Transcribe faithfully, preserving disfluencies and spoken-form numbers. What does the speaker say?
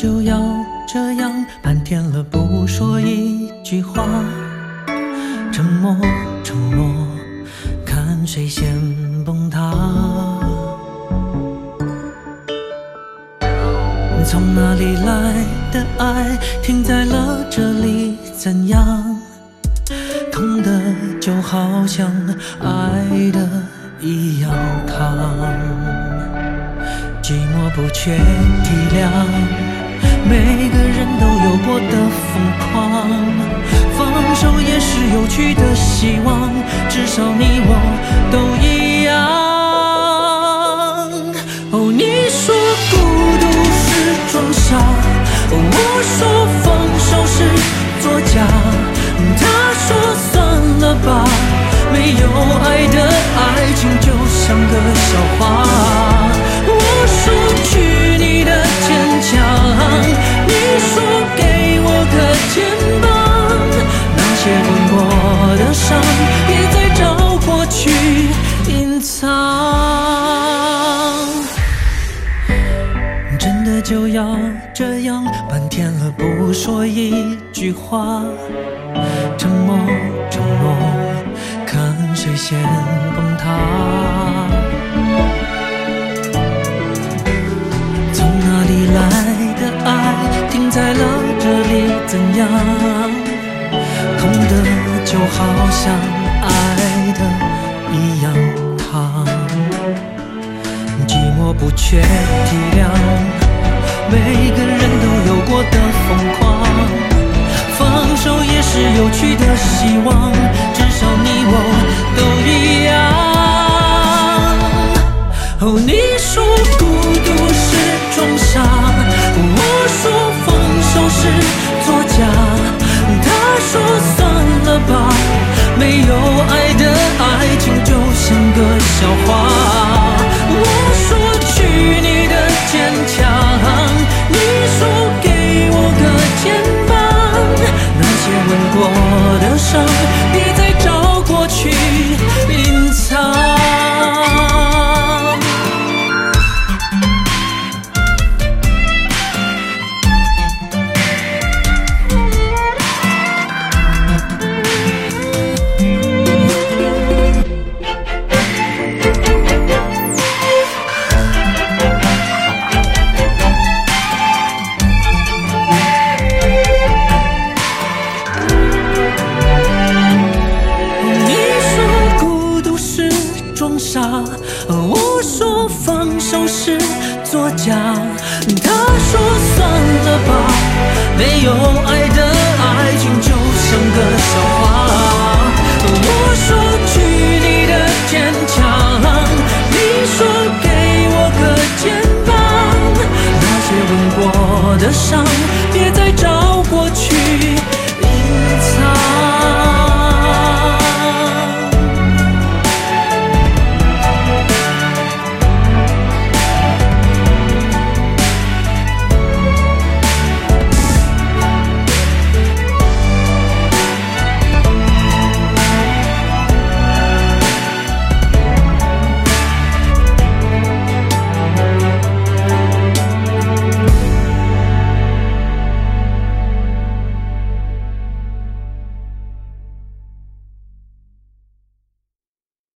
就要这样，半天了不说一句话，沉默承诺，看谁先崩塌。从哪里来的爱，停在了这里，怎样？痛的就好像爱的一样烫，寂寞不缺体谅，每个人都有过的疯狂，放手也是有趣的希望，至少你我都一样。哦，你说孤独是装傻，我说放手是作假，他说算了吧，没有爱的爱情就像个笑话。我说去你的坚强，你说给我个肩膀，那些吻过的伤，别再找过去隐藏。真的就要这样，半天了不说一句话，沉默承诺，看谁先崩塌。从哪里来的爱，停在了这里，怎样？痛的就好像爱的一样烫，寂寞不缺体谅，每个人都有过的疯狂，放手也是有趣的希望，至少你我都一样。哦，你说孤独是装傻，我说放手是作假，他说算了吧，没有爱的爱情就像个笑话。我说去你的坚强，你说给我个肩膀，那些吻过的伤，别再找过去隐藏。我说放手是作假，他说算了吧，没有爱的爱情就像个笑话。